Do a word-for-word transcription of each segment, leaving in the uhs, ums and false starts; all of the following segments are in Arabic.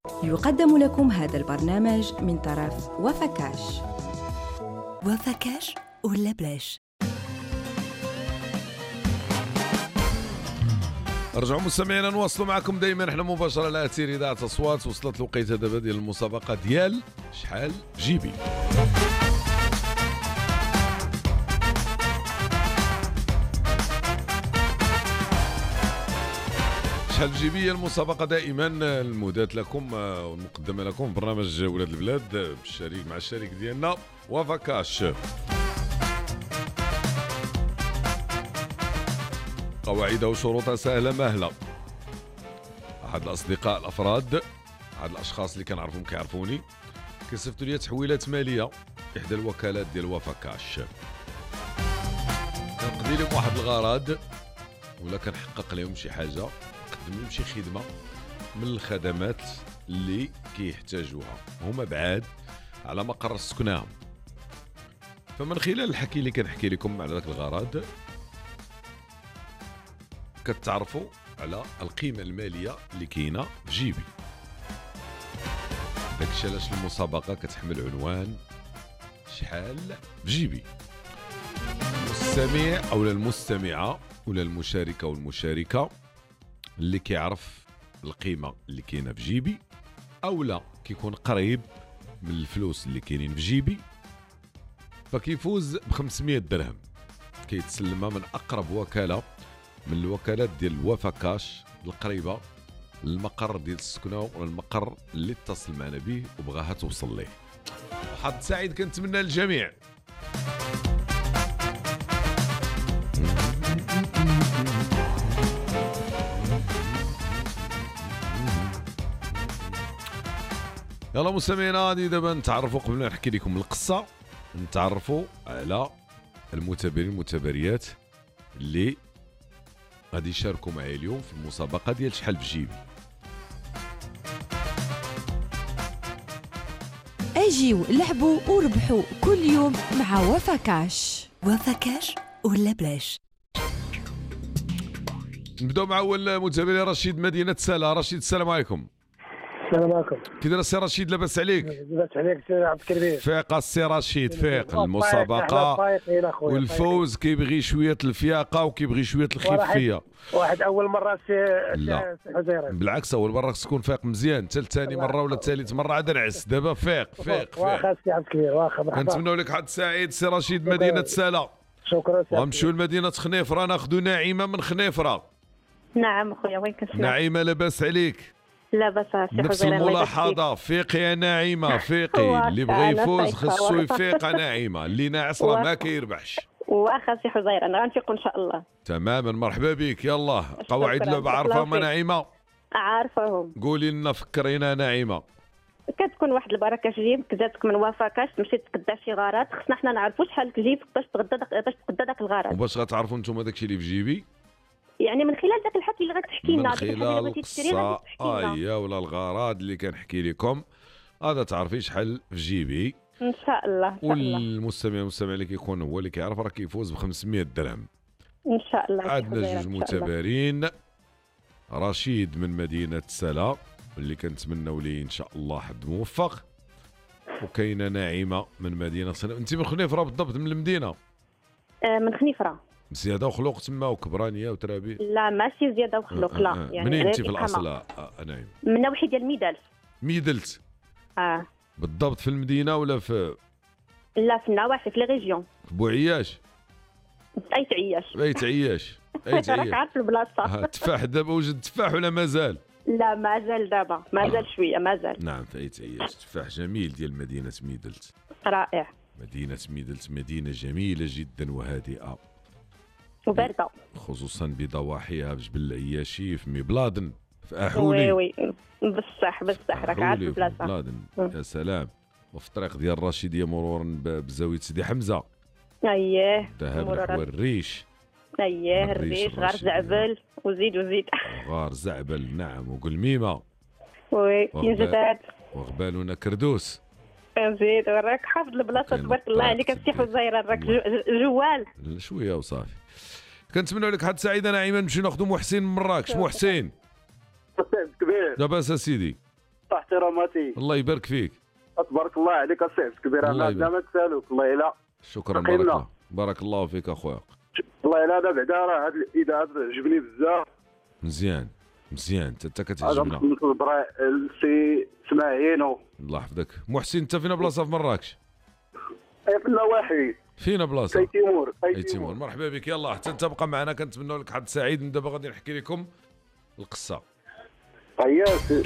يقدم لكم هذا البرنامج من طرف وفكاش. وفكاش ولا بلاش. رجعوا مستمعينا نواصلوا معكم دائما احنا مباشره على اثير اذاعه اصوات. وصلت الوقيته دابا ديال المسابقه ديال شحال جيبي. شحال جيبي هي المسابقه دائما المهداة لكم والمقدمه لكم برنامج ولاد البلاد بالشريك مع الشريك ديالنا وفكاش. قواعدها وشروطها سهله مهله. احد الاصدقاء الافراد احد الاشخاص اللي كنعرفهم كيعرفوني كيصيفطوا لي تحويلات ماليه احدى الوكالات ديال وفكاش. كنقضي لهم واحد الغرض ولا كنحقق لهم شي حاجه، نقدم لهم شي خدمه من الخدمات اللي كيحتاجوها هما بعاد على مقر سكنهم. فمن خلال الحكي اللي كنحكي لكم على ذاك الغرض كتعرفوا على القيمة المالية اللي كاينة في جيبي. داكشي علاش المسابقة كتحمل عنوان شحال في جيبي. المستمع أو المستمعة ولا المشاركة والمشاركة اللي كيعرف القيمة اللي كاينة في جيبي أو لا كيكون قريب من الفلوس اللي كاينين في جيبي فكيفوز ب خمسمية درهم كيتسلمها من أقرب وكالة من الوكالات ديال وفكاش القريبه للمقر ديال السكنه ولا المقر اللي اتصل معنا به وبغاها توصل ليه. حظ سعيد كنتمنى للجميع. يلا مستمعينا غادي دابا نتعرفوا قبل ما نحكي لكم القصه نتعرفوا على المتابعين المتابعيات اللي غادي يشاركوا معايا اليوم في المسابقة ديال شحال في جيبي. اجيو لعبوا وربحوا كل يوم مع وفكاش. وفكاش ولا بلاش. نبداو مع اول متابع رشيد مدينة سلا. رشيد السلام عليكم. السلام عليكم. كي داير السي رشيد؟ لاباس عليك؟ لاباس عليك سي عبد الكريم. فيق السي رشيد فيق. المسابقة والفوز كيبغي شوية الفياقة وكيبغي شوية الخفية. واحد أول مرة سي لا بالعكس أول مرة خصك تكون فايق مزيان. حتى ثاني مرة ولا ثالث مرة عاد نعس. دابا فيق فيق فيق. واخا سي عبد الكريم واخا. كنتمنوا لك حظ سعيد سي رشيد مدينة سلا. شكرا سي. غنمشيو لمدينة خنيفرة ناخذوا نعيمة من خنيفرة. نعم اخويا وين كنسمع. نعيمة لاباس عليك؟ لاباس سي نفس الملاحظة. فيقي يا نعيمة فيقي. اللي بغى يفوز خصو يفيق نعيمة. اللي ناعس راه ما كيربحش. واخا سي حزير انا غنفيق ان شاء الله. تماما مرحبا بك. يلا قواعد اللعبة عارفاهم نعيمة؟ عارفاهم. قولي لنا فكرينا نعيمة. كتكون واحد البركه في جيبك جاتك من وفكاش تمشي تقدا شي غرض خصنا حنا نعرفوا شحال في جيبك باش تغدا باش تقدا داك الغرض. وباش غتعرفوا نتوما داكشي اللي في جيبي؟ يعني من خلال ذاك الحكي اللي غتحكي لنا من خلال القصة اييه ولا الغرض اللي كنحكي لكم هذا تعرفي شحال في جيبي ان شاء الله. ان شاء الله. والمستمع المستمع اللي كيكون هو اللي كيعرف راه كيفوز ب خمسمية درهم. ان شاء الله. عندنا جوج متبارين. رشيد من مدينة سلا اللي كنتمنوا ليه ان شاء الله حد موفق، وكاينه ناعمه من مدينة سلا. انت من خنيفرة بالضبط من المدينة؟ آه من خنيفرة. زياده وخلوق تما وكبرانيه وترابي؟ لا ماشي زياده وخلوق. لا آه آه. يعني منين انت في الاصل؟ آه نعم من ناحيه ديال ميدلت. ميدلت اه بالضبط في المدينه ولا في؟ لا في النواحي في لي ريجيون. في بوعياش؟ اي تعياش. اي تعياش اي تعياش. راك عارف البلاصه. التفاح دابا وجد تفاح ولا مازال؟ لا مازال دابا مازال آه. شويه مازال. نعم في اي تعياش. تفاح جميل ديال مدينه ميدلت. رائع. مدينه ميدلت مدينه جميله جدا وهادئه وباردة خصوصا بضواحيها بجبل العياشي في مبلادن في احولي. وي وي بصح بصح راك عارف البلاصه. مبلادن يا سلام. وفي الطريق ديال الرشيديه مرورا بزاويه سيدي حمزه. اييه ذهب نحو الريش. اييه الريش غار زعبل وزيد وزيد. غار زعبل نعم وقلميمه. وي كاين جداد. وغبالونا كردوس. زيد راك حافظ البلاصه تبارك الله عليك السي حزيره راك جوال. شويه وصافي. كنتمنى لك حد سعيده ناعمه. نمشي ناخذ محسن من مراكش. محسن كبير لاباس اسيدي؟ صحت احتراماتي. الله يبارك فيك. تبارك الله عليك الصحب الكبير. الله انا يبارك. ما تسالوك الله الا. شكرا بارك الله بارك الله فيك اخويا. والله الا انا بعدا راه هاد الاذاعه عجبني بزاف. مزيان مزيان انت هذا كتعجبنا. نصبر السي اسماعيل. الله يحفظك. محسن انت فينا بلاصه في مراكش؟ في النواحي. فينا بلاصه؟ اي تيمور اي تيمور. مرحبا بك. يلا حتى انت بقى معنا كنتمنوا لك حظ سعيد. من دابا غادي نحكي لكم القصه. هيا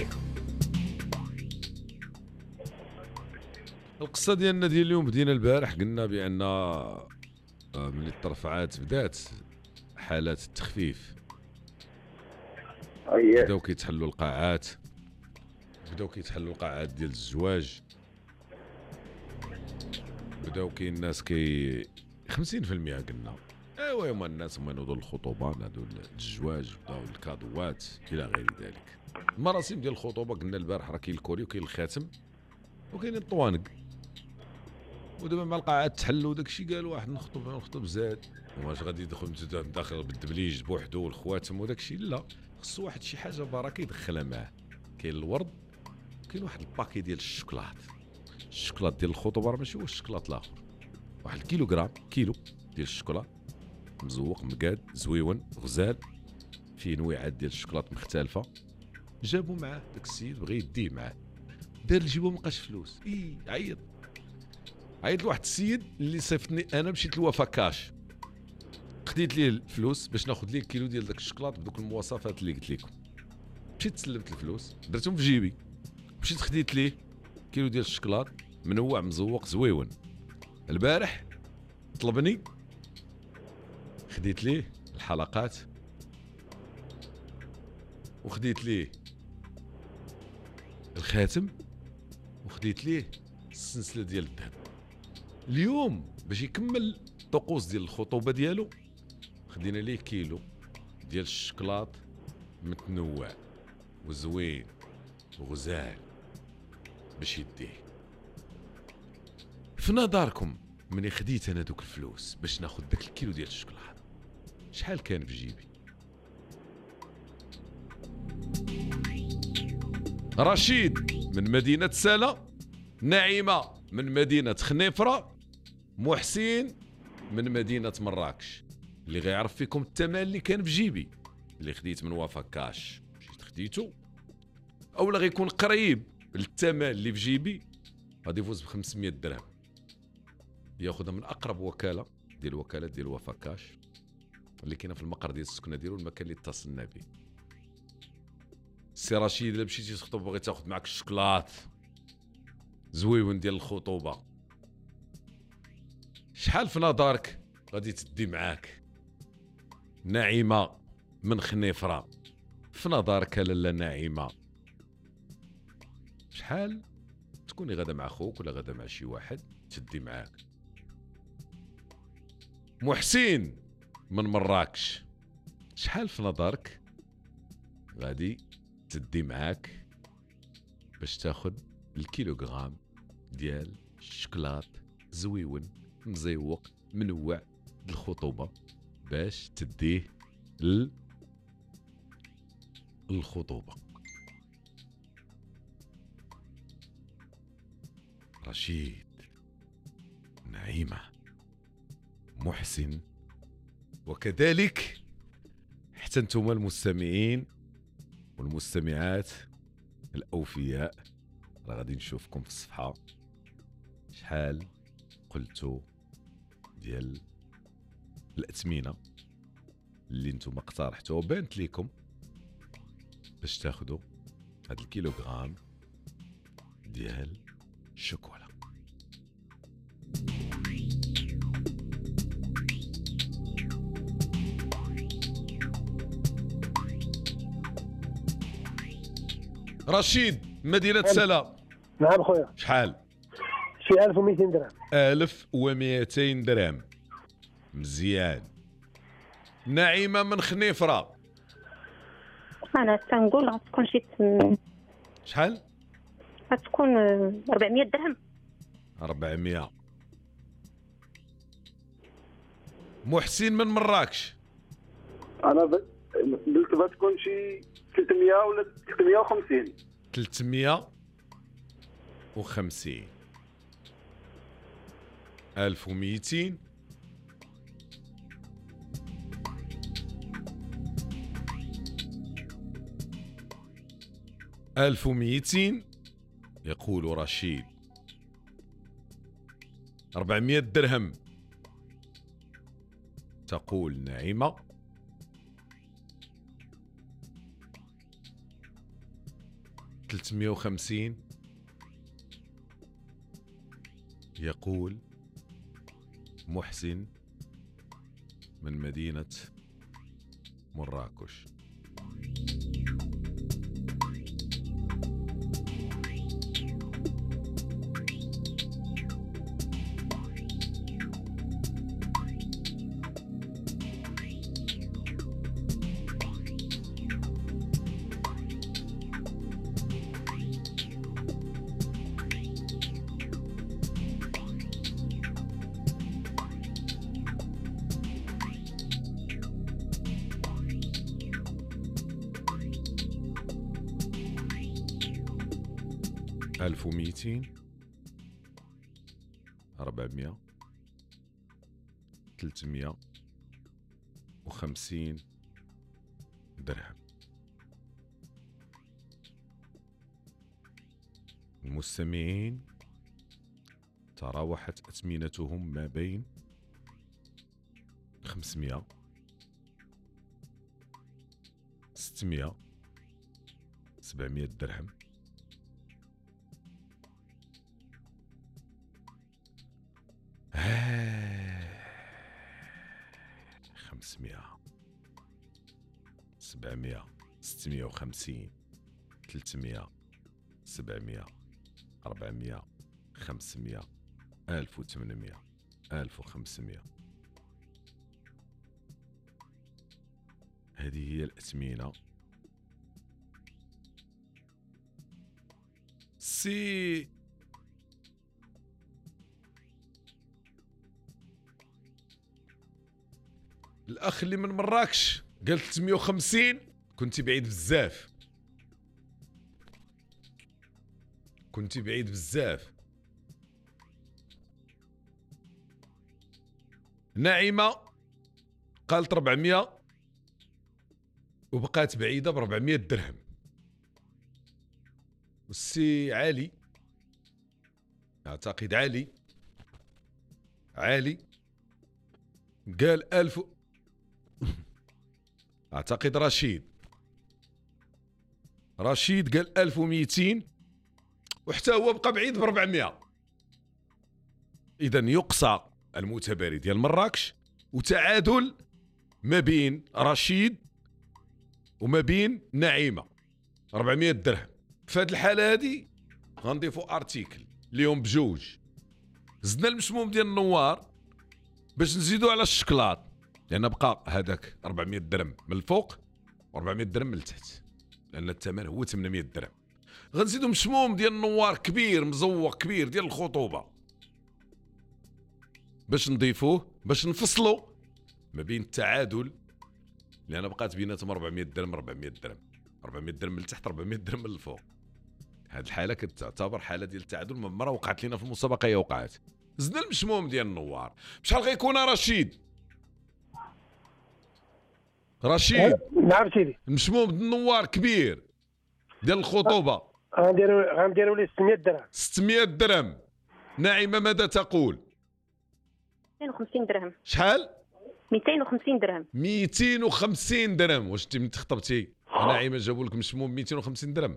القصه ديالنا ديال اليوم بدينا البارح قلنا بان ملي الترفعات بدات حالات التخفيف هيا بداو كيتحلوا القاعات بداو كيتحلوا القاعات ديال الزواج. بداو كاين الناس كي خمسين في المية قلنا ايوا هما الناس هما ينوضوا الخطوبه نادوا الزواج بداو الكادوات الى غير ذلك. المراسم ديال الخطوبه قلنا البارح راه كاين الكوري وكاين الخاتم وكاين الطوانق. ودابا مع القاعات تحلوا داكشي قالوا واحد نخطب نخطب زاد. واش غادي يدخل داخل بالدبليج بوحدو والخواتم وداكشي؟ لا، خصو واحد شي حاجه بركه يدخلها معاه. كاين الورد كاين واحد الباكي ديال الشوكولات. الشوكولات ديال الخطوبه راه ماشي هو الشوكولات الاخر. واحد الكيلوغرام كيلو ديال الشوكولات مزوق مقاد زويون غزال فيه نويعات ديال الشوكولات مختلفه. جابوا معاه داك السيد بغى يديه معاه. دار الجيبه مابقاش فلوس. اي عيط عيط لواحد السيد اللي صيفطني انا. مشيت لوفا كاش خديت ليه الفلوس باش ناخذ ليه كيلو ديال داك الشوكولات بدوك المواصفات اللي قلت لكم. مشيت سلمت الفلوس درتهم في جيبي. مشيت خديت ليه كيلو ديال الشوكولات منوع مزوق زويون. البارح طلبني خديت ليه الحلقات وخديت ليه الخاتم وخديت ليه السلسله ديال الذهب. اليوم باش يكمل الطقوس ديال الخطوبه ديالو خدينا ليه كيلو ديال الشوكولات متنوع وزوين وغزال باش يديه. في نظركم مني خديت انا دوك الفلوس باش ناخذ داك الكيلو ديال الشوكولات شحال كان في جيبي؟ رشيد من مدينة سلا، نعيمة من مدينة خنيفرة، محسن من مدينة مراكش. اللي غيعرف فيكم الثمن اللي كان في جيبي اللي خديت من وفا كاش مشيت خديتو، او لا غيكون قريب للثمن اللي في جيبي غادي يفوز ب خمسمية درهم. ياخذها من اقرب وكاله ديال الوكالات ديال وفا كاش اللي كاينه في المقر ديال السكنه ديالو المكان اللي اتصلنا به. سي رشيد الا مشيتي تخطب بغيت تاخذ معك الشوكولات زويون ديال الخطوبه شحال في نظرك غادي تدي معاك؟ نعيمه من خنيفره، في نظرك لاله نعيمه شحال تكوني غادا مع خوك ولا غادا مع شي واحد تدي معاك؟ محسن من مراكش شحال في نظرك غادي تدي معاك باش تاخد الكيلوغرام ديال الشوكولات زويون مزيوق منوع للخطوبه باش تديه ل الخطوبه؟ رشيد، نعيمه، محسن، وكذلك حتى انتم المستمعين والمستمعات الاوفياء راه غادي نشوفكم في الصفحه شحال قلتوا ديال الاثمنه اللي نتوما اقترحتوها وبانت لكم باش تاخذوا هاد الكيلوغرام ديال الشوكولا. رشيد مدينة سلا، نعم خويا. شحال؟ شي ألف ومئتين درهم. ألف ومئتين درهم، مزيان. نعيمة من خنيفرة، انا تنقول غتكون شي شحال؟ غتكون أربعمية درهم. أربعمية. محسن من مراكش، انا قلت غتكون شي ثلاثمية ولا ثلاثمية وخمسين. ثلاثمية وخمسين. ألف ومئتين. ألف ومئتين يقول رشيد. أربعمائة درهم تقول نعيمة. ثلاثمائة وخمسين يقول محسن من مدينة مراكش. ألف ومئتين. أربعمائة. ثلاثمائة وخمسين درهم. المستمعين تراوحت أثمنتهم ما بين خمسمائة، ستمائة، سبعمائة درهم، خمسمائة، سبعمائة، ستمائة وخمسين، ثلاثمائة، سبعمائة، أربعمائة، خمسمائة، ألف وثمانمائة، ألف وخمسمائة. هذه هي الأثمنة. سي الأخ اللي من مراكش قال ثلاثمائة وخمسين. كنتي بعيد بزاف، كنتي بعيد بزاف. نعيمة قالت أربعمائة وبقات بعيدة ب أربعمائة درهم. والسي علي، أعتقد علي علي قال ألف. أعتقد رشيد رشيد قال ألف ومئتين وحتى هو بقى بعيد ب أربعمائة. إذن يقصى المتباري ديال مراكش وتعادل ما بين رشيد وما بين نعيمة أربعمائة درهم. في هذه الحالة هذه غنضيفوا ارتيكل اليوم بجوج. زدنا المشموم ديال النوار باش نزيدوا على الشكلاط، لأن بقى هذاك أربعمائة درهم من الفوق و400 درهم من التحت، لأن الثمن هو ثمانمائة درهم. غنزيدوا مشموم ديال النوار كبير مزوق كبير ديال الخطوبة باش نضيفوه، باش نفصلوا ما بين التعادل، لأن بقات بيناتهم أربعمائة درهم أربعمائة درهم، أربعمائة درهم من التحت أربعمائة درهم من الفوق. هذه الحالة كتعتبر حالة ديال التعادل، من مرة وقعت لنا في المسابقة هي وقعت. زدنا المشموم ديال النوار. بشحال غيكون رشيد؟ رشيد نعم سيدي. المشموم ديال النوار كبير ديال الخطوبة غنديروا غنديروا ليه ستمائة درهم. ستمائة درهم. نعيمة ماذا تقول؟ مئتين وخمسين درهم. شحال؟ مئتين وخمسين درهم. مئتين وخمسين درهم. واش انت من تخطبتي نعيمة جابوا لك مشموم مئتين وخمسين درهم؟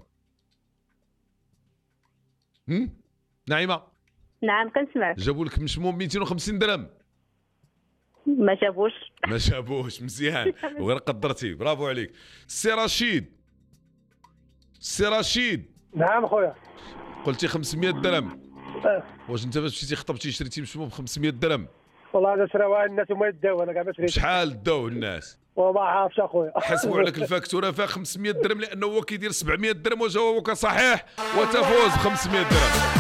هم؟ نعيمة؟ نعم كنسمعك. جابوا لك مشموم مئتين وخمسين درهم؟ ما جابوش. ما جابوش. مزيان وغير قدرتي، برافو عليك. سي رشيد، سي رشيد. نعم خويا. قلتي خمسمائة درهم. أه. واش انت باش مشيتي خطبتي شريتي مشموم ب خمسمائة درهم؟ والله هذا شراوها الناس وما يداو، انا كاع ما شريت. شحال داو الناس؟ وما عارفش اخويا. حسبوا عليك الفاكتوره فيها خمسمائة درهم، لانه هو كيدير سبعمائة درهم وجوابك صحيح وتفوز ب خمسمائة درهم.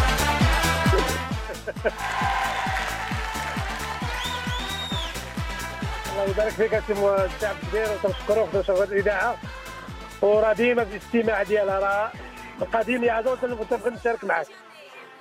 الله يبارك فيك انت الشعب كبير، وتنشكروك وتنشكر الاذاعه، وراه ديما في الاستماع ديالها راه قديم يا عزوز، ونبغي نشارك معك.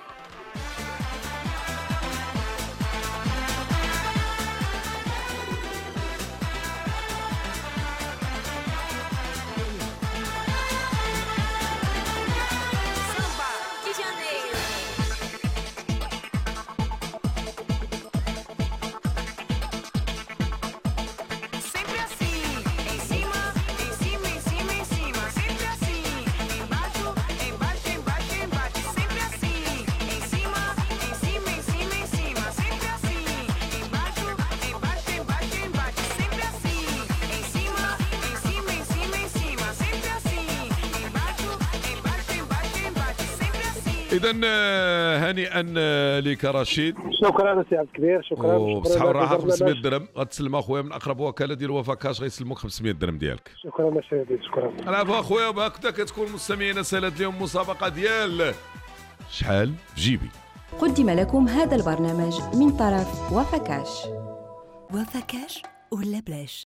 اذا هنيئا لك رشيد. شكرا سي عبد الكبير، شكرا. وبصحه والراحه خمسمية درهم غتسلم اخويا من اقرب وكاله ديال وفا كاش، غيسلموك خمسمية درهم ديالك. شكرا سيدي، شكرا. العفو اخويا. وهكذا كتكون مستمعينا سالت اليوم مسابقه ديال شحال في جيبي. قدم لكم هذا البرنامج من طرف وفا كاش. وفا كاش ولا بلاش.